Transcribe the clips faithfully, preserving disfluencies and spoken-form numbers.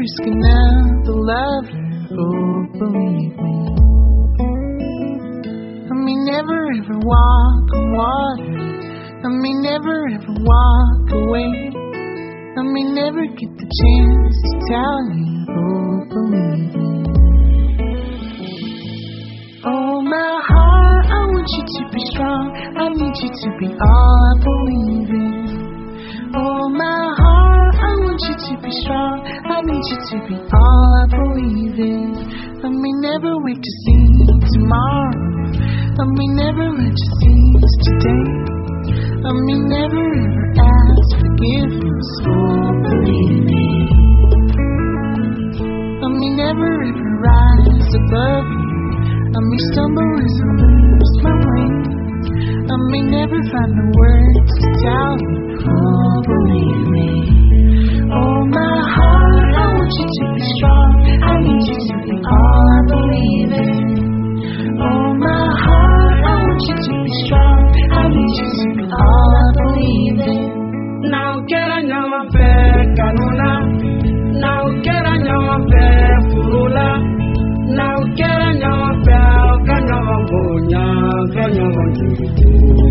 risk another lover, oh believe me. I may never ever walk on water, I may never ever walk away, I may never get the chance to tell you, oh believe me. Oh my heart, I want you to be strong, I need you to be all I believe in. Oh my heart, I want you to be strong, I need you to be all I believe in. I may never wait to see tomorrow, I may never let you seize today, I may never ever ask forgiveness, oh believe me. I may never ever rise above you, I may stumble as I lose my way, I may never find the words to tell you, oh believe me. Oh my heart, I want you to be strong, I need you to be all I believe in. Oh my heart, I want you to be strong, I need you to be all I believe in. Now get on your back, Kanuna. Now get on your back, Furula. Now get on your back, Kanawagonya, Kanyawantu.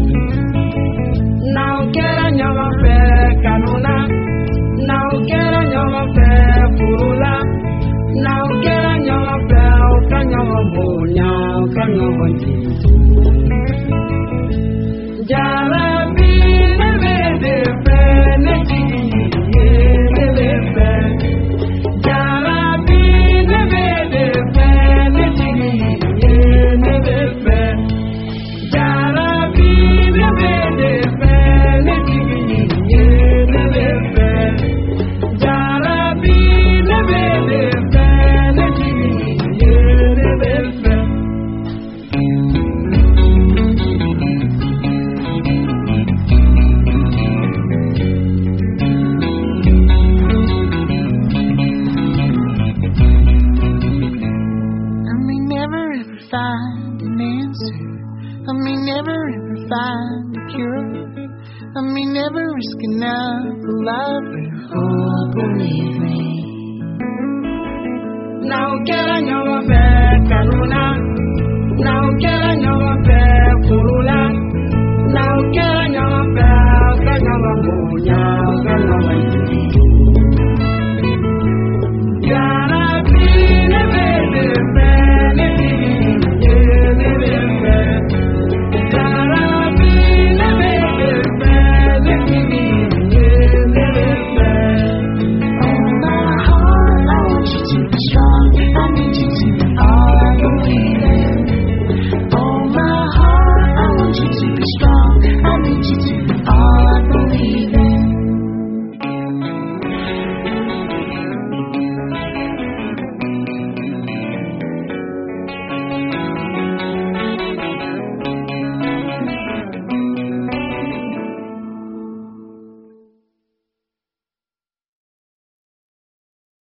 Now get on your back, Kanuna. Now get on your back, Furula. Now get on your back, Kanyawagonya, Kanyawantu. Jarabi, find an answer, I may never ever find a cure, I may never risk another lover, oh believe me. Now get on your back, Karuna. Now get on your back, Kurula. Now get